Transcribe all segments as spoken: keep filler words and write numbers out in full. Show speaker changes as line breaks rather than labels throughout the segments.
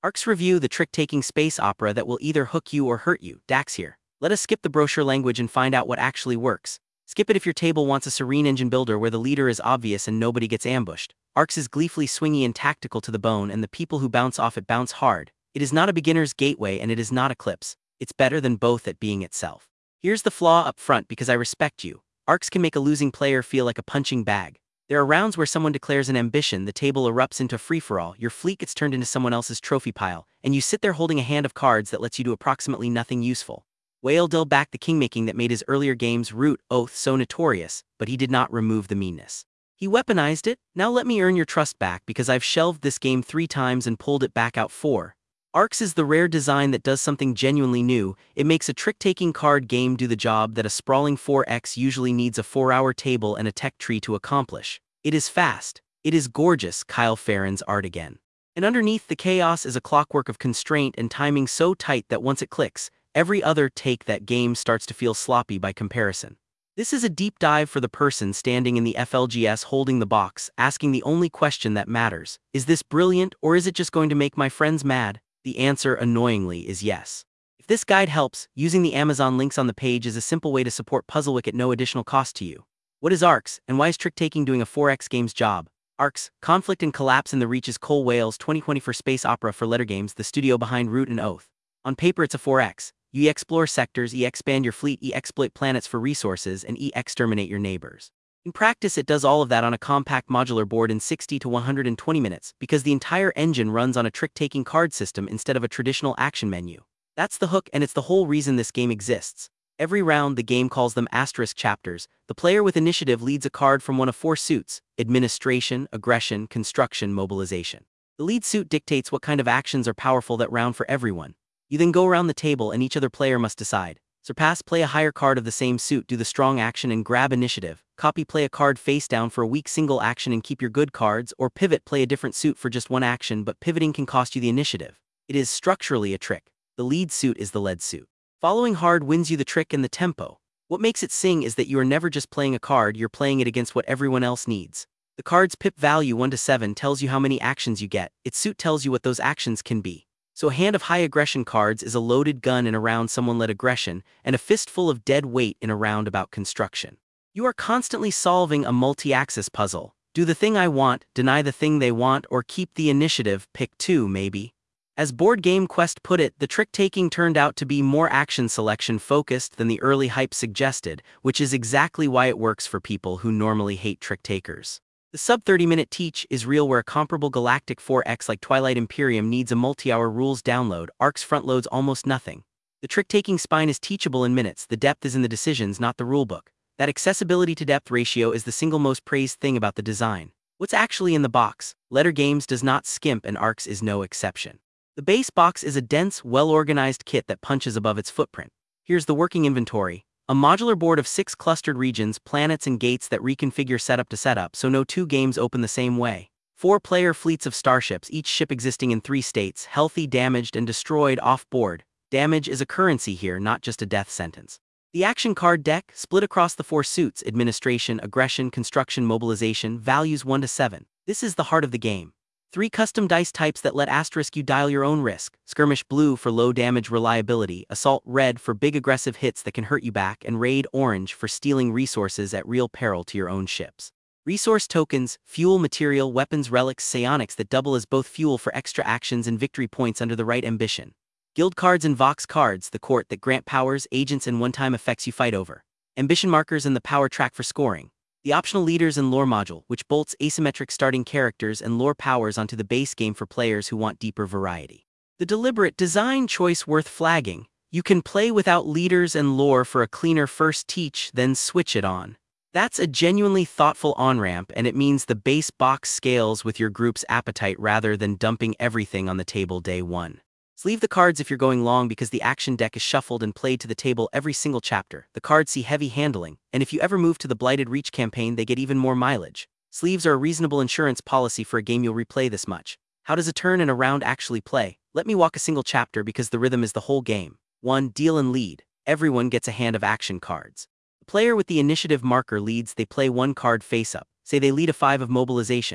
Arcs Review, the trick-taking space opera that will either hook you or hurt you. Dax here. Let us skip the brochure language and find out what actually works. Skip it if your table wants a serene engine builder where the leader is obvious and nobody gets ambushed. Arcs is gleefully swingy and tactical to the bone, and the people who bounce off it bounce hard. It is not a beginner's gateway and it is not Eclipse. It's better than both at being itself. Here's the flaw up front: because I respect you, Arcs can make a losing player feel like a punching bag. There are rounds where someone declares an ambition, the table erupts into free-for-all, your fleet gets turned into someone else's trophy pile, and you sit there holding a hand of cards that lets you do approximately nothing useful. Whale dealt back the kingmaking that made his earlier games Root, Oath so notorious, but he did not remove the meanness. He weaponized it. Now let me earn your trust back, because I've shelved this game three times and pulled it back out four. Arcs is the rare design that does something genuinely new. It makes a trick-taking card game do the job that a sprawling four X usually needs a four-hour table and a tech tree to accomplish. It is fast. It is gorgeous, Kyle Farron's art again. And underneath the chaos is a clockwork of constraint and timing so tight that once it clicks, every other take that game starts to feel sloppy by comparison. This is a deep dive for the person standing in the F L G S holding the box, asking the only question that matters: is this brilliant, or is it just going to make my friends mad? The answer, annoyingly, is yes. If this guide helps, using the Amazon links on the page is a simple way to support Puzzlewick at no additional cost to you. What is Arcs, and why is trick-taking doing a four X game's job? Arcs, Conflict and Collapse in the Reach is Cole Wales' twenty twenty-four space opera for Letter Games, the studio behind Root and Oath. On paper it's a four X. You E-explore sectors, E-expand your fleet, E-exploit planets for resources, and E-exterminate your neighbors. In practice it does all of that on a compact modular board in sixty to one hundred twenty minutes, because the entire engine runs on a trick-taking card system instead of a traditional action menu. That's the hook, and it's the whole reason this game exists. Every round the game calls them asterisk chapters. The player with initiative leads a card from one of four suits: administration, aggression, construction, mobilization. The lead suit dictates what kind of actions are powerful that round for everyone. You then go around the table and each other player must decide. Surpass, play a higher card of the same suit, do the strong action and grab initiative. Copy, play a card face down for a weak single action and keep your good cards, or pivot, play a different suit for just one action, but pivoting can cost you the initiative. It is structurally a trick. The lead suit is the lead suit. Following hard wins you the trick and the tempo. What makes it sing is that you are never just playing a card, you're playing it against what everyone else needs. The card's pip value one to seven tells you how many actions you get, its suit tells you what those actions can be. So a hand of high aggression cards is a loaded gun in a round someone-led aggression, and a fistful of dead weight in a round about construction. You are constantly solving a multi-axis puzzle. Do the thing I want, deny the thing they want, or keep the initiative, pick two maybe. As Board Game Quest put it, the trick-taking turned out to be more action selection focused than the early hype suggested, which is exactly why it works for people who normally hate trick-takers. The sub thirty minute teach is real, where a comparable galactic four X like Twilight Imperium needs a multi-hour rules download. Arcs front loads almost nothing. The trick-taking spine is teachable in minutes, the depth is in the decisions, not the rulebook. That accessibility to depth ratio is the single most praised thing about the design. What's actually in the box? Letter Games does not skimp, and Arcs is no exception. The base box is a dense, well-organized kit that punches above its footprint. Here's the working inventory. A modular board of six clustered regions, planets and gates that reconfigure setup to setup, so no two games open the same way. Four player fleets of starships, each ship existing in three states: healthy, damaged, and destroyed off-board. Damage is a currency here, not just a death sentence. The action card deck, split across the four suits: administration, aggression, construction, mobilization, values one to seven. This is the heart of the game. Three custom dice types that let asterisk you dial your own risk: skirmish blue for low damage reliability, assault red for big aggressive hits that can hurt you back, and raid orange for stealing resources at real peril to your own ships. Resource tokens, fuel, material, weapons, relics, psionics that double as both fuel for extra actions and victory points under the right ambition. Guild cards and Vox cards, the court that grant powers, agents, and one-time effects you fight over. Ambition markers and the power track for scoring. The optional leaders and lore module, which bolts asymmetric starting characters and lore powers onto the base game for players who want deeper variety. The deliberate design choice worth flagging: you can play without leaders and lore for a cleaner first teach, then switch it on. That's a genuinely thoughtful on-ramp, and it means the base box scales with your group's appetite rather than dumping everything on the table day one. Sleeve the cards if you're going long, because the action deck is shuffled and played to the table every single chapter. The cards see heavy handling, and if you ever move to the Blighted Reach campaign they get even more mileage. Sleeves are a reasonable insurance policy for a game you'll replay this much. How does a turn and a round actually play? Let me walk a single chapter, because the rhythm is the whole game. one. Deal and lead. Everyone gets a hand of action cards. The player with the initiative marker leads, they play one card face up. Say they lead a five of mobilization.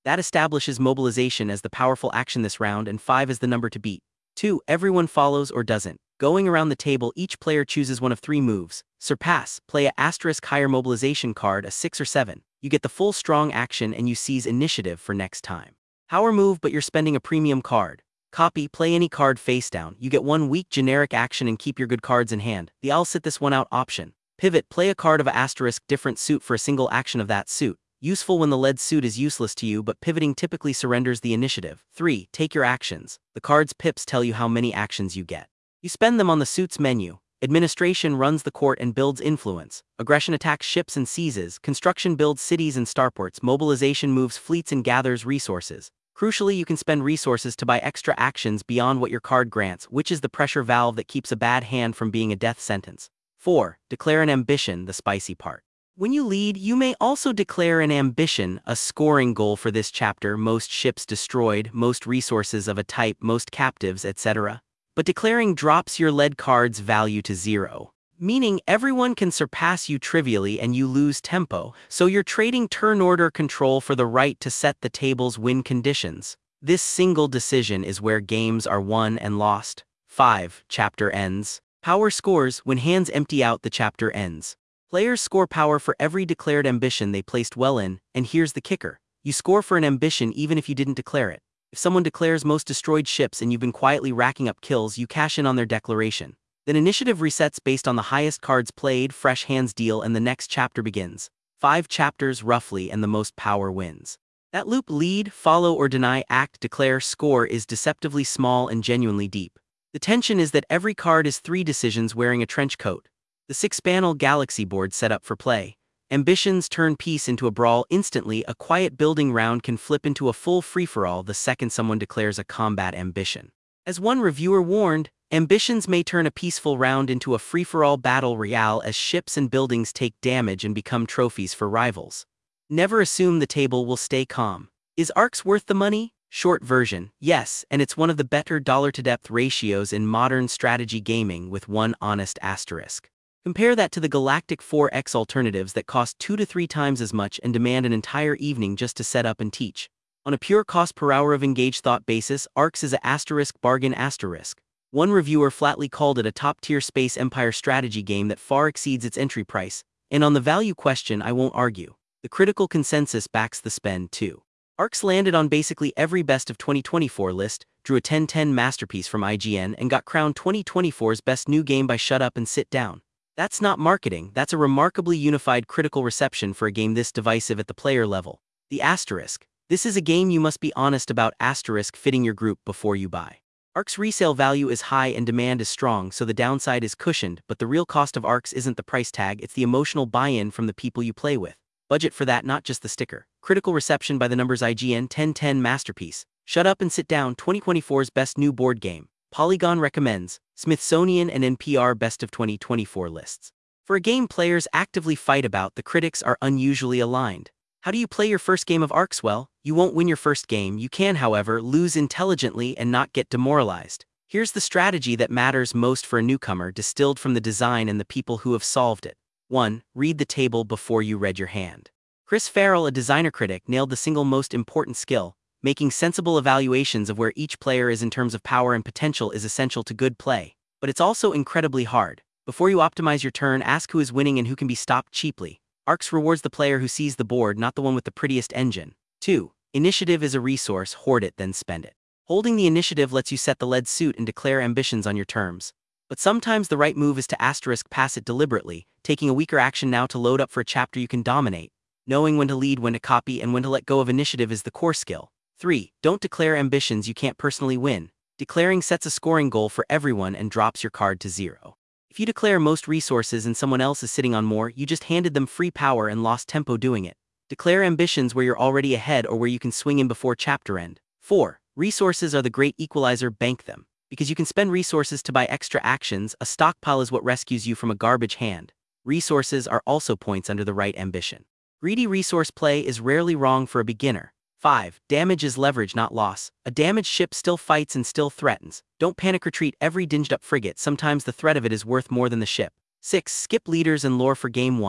That establishes mobilization as the powerful action this round and five as the number to beat. two. Everyone follows or doesn't. Going around the table, each player chooses one of three moves. Surpass, play a asterisk higher mobilization card, a six or seven. You get the full strong action and you seize initiative for next time. Power move, but you're spending a premium card. Copy, play any card face down. You get one weak generic action and keep your good cards in hand. The I'll sit this one out option. Pivot, play a card of a asterisk different suit for a single action of that suit. Useful when the lead suit is useless to you, but pivoting typically surrenders the initiative. three. Take your actions. The card's pips tell you how many actions you get. You spend them on the suit's menu. Administration runs the court and builds influence. Aggression attacks ships and seizes. Construction builds cities and starports. Mobilization moves fleets and gathers resources. Crucially, you can spend resources to buy extra actions beyond what your card grants, which is the pressure valve that keeps a bad hand from being a death sentence. four. Declare an ambition, the spicy part. When you lead, you may also declare an ambition, a scoring goal for this chapter: most ships destroyed, most resources of a type, most captives, et cetera. But declaring drops your lead card's value to zero, meaning everyone can surpass you trivially and you lose tempo, so you're trading turn order control for the right to set the table's win conditions. This single decision is where games are won and lost. five. Chapter ends. Power scores. When hands empty out, the chapter ends. Players score power for every declared ambition they placed well in, and here's the kicker. You score for an ambition even if you didn't declare it. If someone declares most destroyed ships and you've been quietly racking up kills, you cash in on their declaration. Then initiative resets based on the highest cards played, fresh hands deal, and the next chapter begins. Five chapters roughly and the most power wins. That loop: lead, follow or deny, act, declare, score is deceptively small and genuinely deep. The tension is that every card is three decisions wearing a trench coat. The six-panel galaxy board set up for play. Ambitions turn peace into a brawl instantly. A quiet building round can flip into a full free-for-all the second someone declares a combat ambition. As one reviewer warned, ambitions may turn a peaceful round into a free-for-all battle royale as ships and buildings take damage and become trophies for rivals. Never assume the table will stay calm. Is Arx worth the money? Short version: yes, and it's one of the better dollar-to-depth ratios in modern strategy gaming, with one honest asterisk. Compare that to the Galactic four X alternatives that cost two to three times as much and demand an entire evening just to set up and teach. On a pure cost per hour of engaged thought basis, Arx is a asterisk bargain asterisk. One reviewer flatly called it a top-tier Space Empire strategy game that far exceeds its entry price, and on the value question I won't argue. The critical consensus backs the spend too. Arx landed on basically every best of twenty twenty-four list, drew a ten ten masterpiece from I G N, and got crowned twenty twenty-four's best new game by Shut Up and Sit Down. That's not marketing, that's a remarkably unified critical reception for a game this divisive at the player level. The asterisk: this is a game you must be honest about, asterisk fitting your group before you buy. Arx resale value is high and demand is strong, so the downside is cushioned, but the real cost of Arx isn't the price tag, it's the emotional buy-in from the people you play with. Budget for that, not just the sticker. Critical reception by the numbers: I G N ten ten masterpiece. Shut Up and Sit Down twenty twenty-four's best new board game. Polygon recommends. Smithsonian and N P R best of twenty twenty-four lists. For a game players actively fight about, the critics are unusually aligned. How do you play your first game of Arx? Well, you won't win your first game. You can, however, lose intelligently and not get demoralized. Here's the strategy that matters most for a newcomer, distilled from the design and the people who have solved it. one. Read the table before you read your hand. Chris Farrell, a designer critic, nailed the single most important skill. Making sensible evaluations of where each player is in terms of power and potential is essential to good play. But it's also incredibly hard. Before you optimize your turn, ask who is winning and who can be stopped cheaply. Arx rewards the player who sees the board, not the one with the prettiest engine. two. Initiative is a resource, hoard it then spend it. Holding the initiative lets you set the lead suit and declare ambitions on your terms. But sometimes the right move is to asterisk pass it deliberately, taking a weaker action now to load up for a chapter you can dominate. Knowing when to lead, when to copy, and when to let go of initiative is the core skill. three. Don't declare ambitions you can't personally win. Declaring sets a scoring goal for everyone and drops your card to zero. If you declare most resources and someone else is sitting on more, you just handed them free power and lost tempo doing it. Declare ambitions where you're already ahead or where you can swing in before chapter end. four. Resources are the great equalizer, bank them. Because you can spend resources to buy extra actions, a stockpile is what rescues you from a garbage hand. Resources are also points under the right ambition. Greedy resource play is rarely wrong for a beginner. five. Damage is leverage, not loss. A damaged ship still fights and still threatens. Don't panic retreat every dinged up frigate, sometimes the threat of it is worth more than the ship. six. Skip leaders and lore for game one.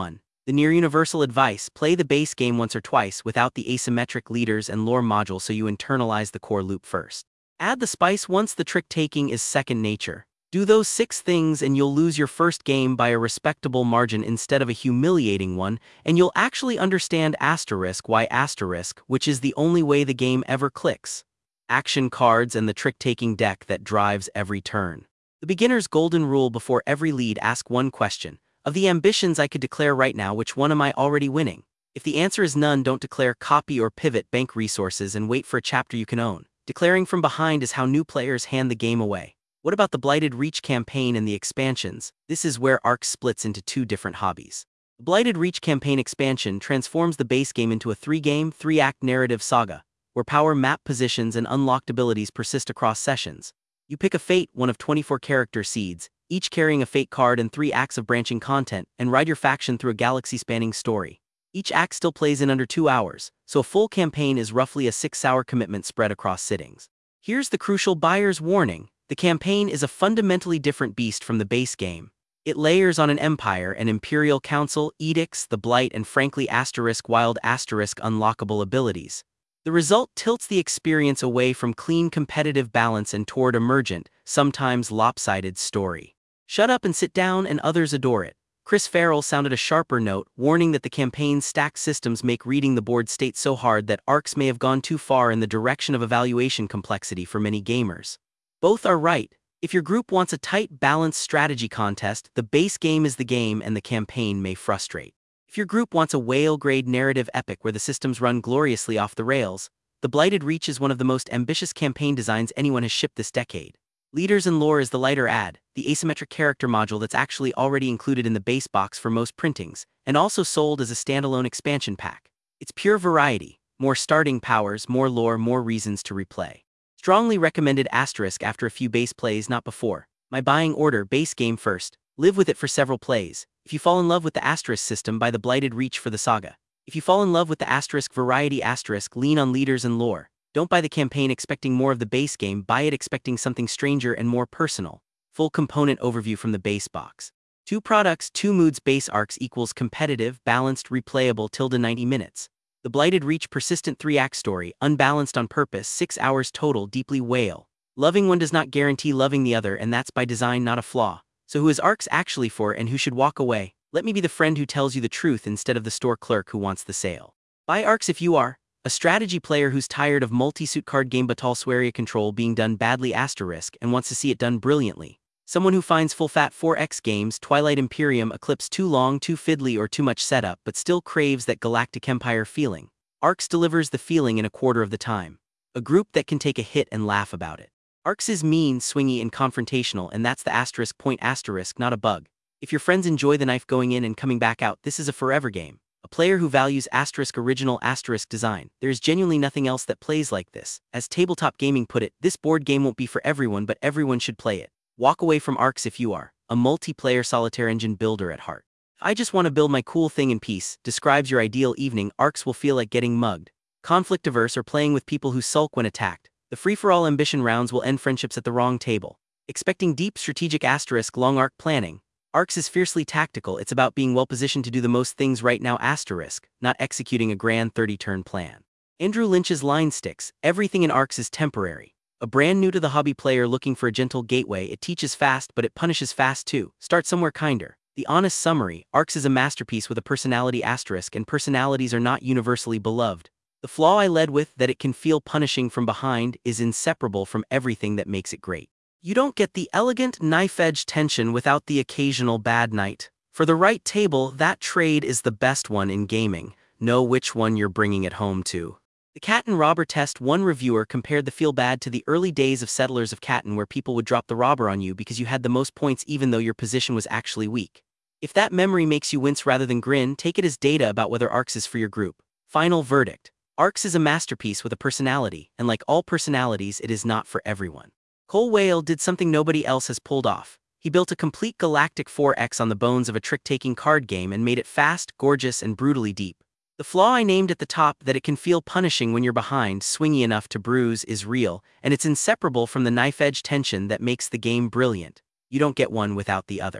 The near-universal advice: play the base game once or twice without the asymmetric leaders and lore module so you internalize the core loop first. Add the spice once the trick-taking is second nature. Do those six things and you'll lose your first game by a respectable margin instead of a humiliating one, and you'll actually understand asterisk why asterisk, which is the only way the game ever clicks. Action cards and the trick-taking deck that drives every turn. The beginner's golden rule: before every lead, ask one question. Of the ambitions I could declare right now, which one am I already winning? If the answer is none, don't declare. Copy or pivot bank resources and wait for a chapter you can own. Declaring from behind is how new players hand the game away. What about the Blighted Reach campaign and the expansions? This is where Ark splits into two different hobbies. The Blighted Reach campaign expansion transforms the base game into a three-game, three-act narrative saga, where power, map positions, and unlocked abilities persist across sessions. You pick a fate, one of twenty-four character seeds, each carrying a fate card and three acts of branching content, and ride your faction through a galaxy-spanning story. Each act still plays in under two hours, so a full campaign is roughly a six-hour commitment spread across sittings. Here's the crucial buyer's warning: the campaign is a fundamentally different beast from the base game. It layers on an empire, an imperial council, edicts, the blight, and frankly asterisk wild asterisk unlockable abilities. The result tilts the experience away from clean competitive balance and toward emergent, sometimes lopsided story. Shut Up and Sit Down and Others Adore It. Chris Farrell sounded a sharper note, warning that the campaign's stacked systems make reading the board state so hard that arcs may have gone too far in the direction of evaluation complexity for many gamers. Both are right. If your group wants a tight, balanced strategy contest, the base game is the game and the campaign may frustrate. If your group wants a whale-grade narrative epic where the systems run gloriously off the rails, the Blighted Reach is one of the most ambitious campaign designs anyone has shipped this decade. Leaders and Lore is the lighter add, the asymmetric character module that's actually already included in the base box for most printings, and also sold as a standalone expansion pack. It's pure variety: more starting powers, more lore, more reasons to replay. Strongly recommended asterisk after a few base plays, not before. My buying order: base game first, live with it for several plays. If you fall in love with the asterisk system, buy the Blighted Reach for the saga. If you fall in love with the asterisk variety asterisk, lean on leaders and lore. Don't buy the campaign expecting more of the base game, buy it expecting something stranger and more personal. Full component overview from the base box. Two products, two moods. Base arcs equals competitive, balanced, replayable, tilde ninety minutes. The Blighted Reach persistent three-act story, unbalanced on purpose, six hours total, deeply whale. Loving one does not guarantee loving the other, and that's by design, not a flaw. So who is arcs actually for, and who should walk away? Let me be the friend who tells you the truth instead of the store clerk who wants the sale. Buy arcs if you are a strategy player who's tired of multi-suit card game Batal Sweria control being done badly asterisk and wants to see it done brilliantly. Someone who finds full-fat four X games, Twilight Imperium Eclipse too long, too fiddly, or too much setup, but still craves that Galactic Empire feeling. Arcs delivers the feeling in a quarter of the time. A group that can take a hit and laugh about it. Arcs is mean, swingy, and confrontational, and that's the asterisk point asterisk, not a bug. If your friends enjoy the knife going in and coming back out, this is a forever game. A player who values asterisk original asterisk design. There is genuinely nothing else that plays like this. As Tabletop Gaming put it, this board game won't be for everyone, but everyone should play it. Walk away from arcs if you are a multiplayer solitaire engine builder at heart. I just want to build my cool thing in peace describes your ideal evening. Arcs will feel like getting mugged. Conflict averse or playing with people who sulk when attacked. The free-for-all ambition rounds will end friendships at the wrong table. Expecting deep strategic asterisk long arc planning. Arcs is fiercely tactical. It's about being well positioned to do the most things right now asterisk, not executing a grand thirty-turn plan. Andrew Lynch's line sticks: everything in arcs is temporary. A brand new to the hobby player looking for a gentle gateway, it teaches fast but it punishes fast too. Start somewhere kinder. The honest summary: arcs is a masterpiece with a personality asterisk, and personalities are not universally beloved. The flaw I led with, that it can feel punishing from behind, is inseparable from everything that makes it great. You don't get the elegant knife-edge tension without the occasional bad night. For the right table, that trade is the best one in gaming. Know which one you're bringing it home to. The Cat and Robber Test. One reviewer compared the feel-bad to the early days of Settlers of Catan, where people would drop the robber on you because you had the most points even though your position was actually weak. If that memory makes you wince rather than grin, take it as data about whether arcs is for your group. Final verdict: arcs is a masterpiece with a personality, and like all personalities, it is not for everyone. Cole Whale did something nobody else has pulled off. He built a complete galactic four X on the bones of a trick-taking card game and made it fast, gorgeous, and brutally deep. The flaw I named at the top, that it can feel punishing when you're behind, swingy enough to bruise, is real, and it's inseparable from the knife-edge tension that makes the game brilliant. You don't get one without the other.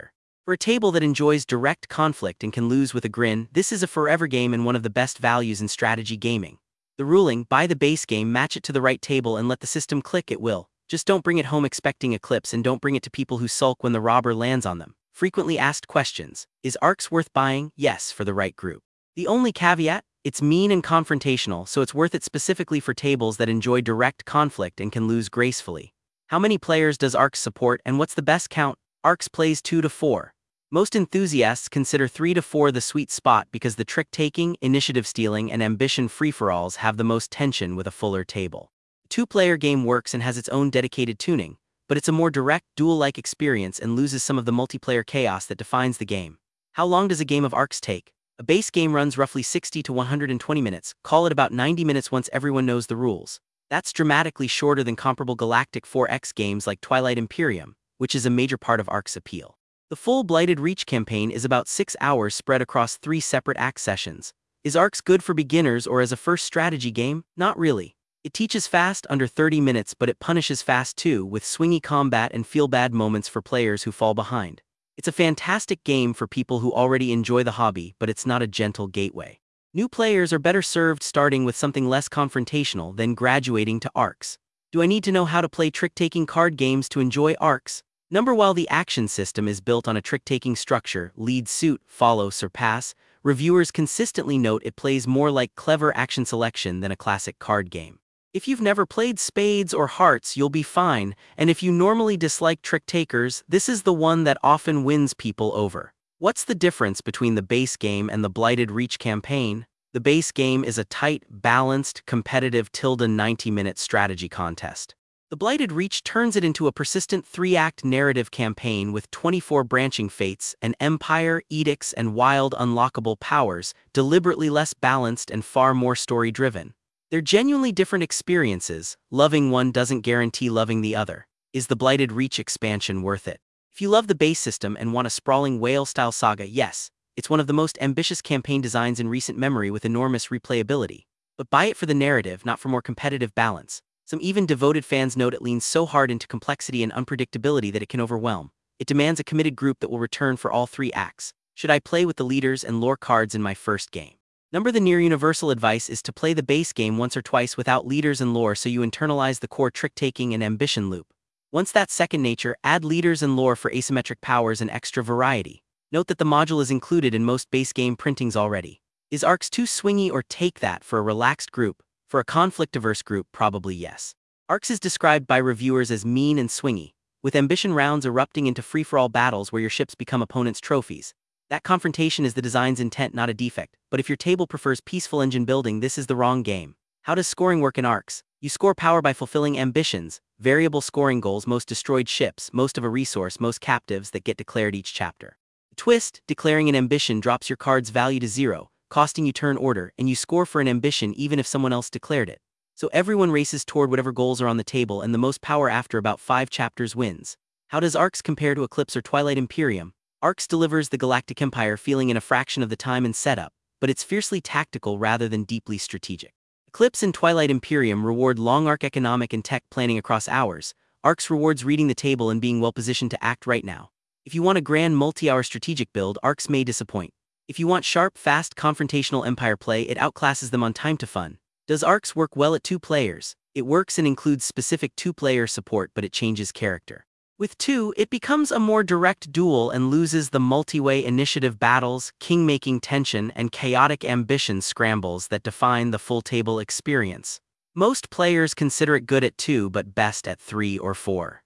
For a table that enjoys direct conflict and can lose with a grin, this is a forever game and one of the best values in strategy gaming. The ruling, buy the base game, match it to the right table and let the system click, it will. Just don't bring it home expecting eclipse, and don't bring it to people who sulk when the robber lands on them. Frequently asked questions. Is ARX worth buying? Yes, for the right group. The only caveat? It's mean and confrontational, so it's worth it specifically for tables that enjoy direct conflict and can lose gracefully. How many players does ARX support, and what's the best count? ARX plays two to four. Most enthusiasts consider three to four the sweet spot because the trick-taking, initiative-stealing, and ambition free-for-alls have the most tension with a fuller table. The two-player game works and has its own dedicated tuning, but it's a more direct, duel-like experience and loses some of the multiplayer chaos that defines the game. How long does a game of ARX take? A base game runs roughly sixty to one hundred twenty minutes, call it about ninety minutes once everyone knows the rules. That's dramatically shorter than comparable Galactic four X games like Twilight Imperium, which is a major part of ARX's appeal. The full Blighted Reach campaign is about six hours spread across three separate act sessions. Is ARX good for beginners or as a first strategy game? Not really. It teaches fast under thirty minutes, but it punishes fast too, with swingy combat and feel-bad moments for players who fall behind. It's a fantastic game for people who already enjoy the hobby, but it's not a gentle gateway. New players are better served starting with something less confrontational than graduating to ARX. Do I need to know how to play trick-taking card games to enjoy ARX? Number While the action system is built on a trick-taking structure, lead, suit, follow, surpass, reviewers consistently note it plays more like clever action selection than a classic card game. If you've never played spades or hearts, you'll be fine, and if you normally dislike trick-takers, this is the one that often wins people over. What's the difference between the base game and the Blighted Reach campaign? The base game is a tight, balanced, competitive ninety-minute strategy contest. The Blighted Reach turns it into a persistent three-act narrative campaign with twenty-four branching fates, an empire, edicts, and wild unlockable powers, deliberately less balanced and far more story-driven. They're genuinely different experiences. Loving one doesn't guarantee loving the other. Is the Blighted Reach expansion worth it? If you love the base system and want a sprawling whale-style saga, yes, it's one of the most ambitious campaign designs in recent memory with enormous replayability. But buy it for the narrative, not for more competitive balance. Some even devoted fans note it leans so hard into complexity and unpredictability that it can overwhelm. It demands a committed group that will return for all three acts. Should I play with the leaders and lore cards in my first game? Number the near universal advice is to play the base game once or twice without leaders and lore so you internalize the core trick-taking and ambition loop. Once that's second nature, add leaders and lore for asymmetric powers and extra variety. Note that the module is included in most base game printings already. Is ARX too swingy, or take that for a relaxed group? For a conflict-averse group, probably yes. ARX is described by reviewers as mean and swingy, with ambition rounds erupting into free-for-all battles where your ships become opponents' trophies. That confrontation is the design's intent, not a defect, but if your table prefers peaceful engine building, this is the wrong game. How does scoring work in ARX? You score power by fulfilling ambitions, variable scoring goals, most destroyed ships, most of a resource, most captives that get declared each chapter. The twist, declaring an ambition drops your card's value to zero, costing you turn order, and you score for an ambition even if someone else declared it. So everyone races toward whatever goals are on the table, and the most power after about five chapters wins. How does ARX compare to Eclipse or Twilight Imperium? ARX delivers the Galactic Empire feeling in a fraction of the time and setup, but it's fiercely tactical rather than deeply strategic. Eclipse and Twilight Imperium reward long arc economic and tech planning across hours. ARX rewards reading the table and being well positioned to act right now. If you want a grand multi-hour strategic build, ARX may disappoint. If you want sharp, fast, confrontational Empire play, it outclasses them on time to fun. Does ARX work well at two players? It works and includes specific two-player support, but it changes character. With two, it becomes a more direct duel and loses the multi-way initiative battles, king-making tension, and chaotic ambition scrambles that define the full-table experience. Most players consider it good at two but best at three or four.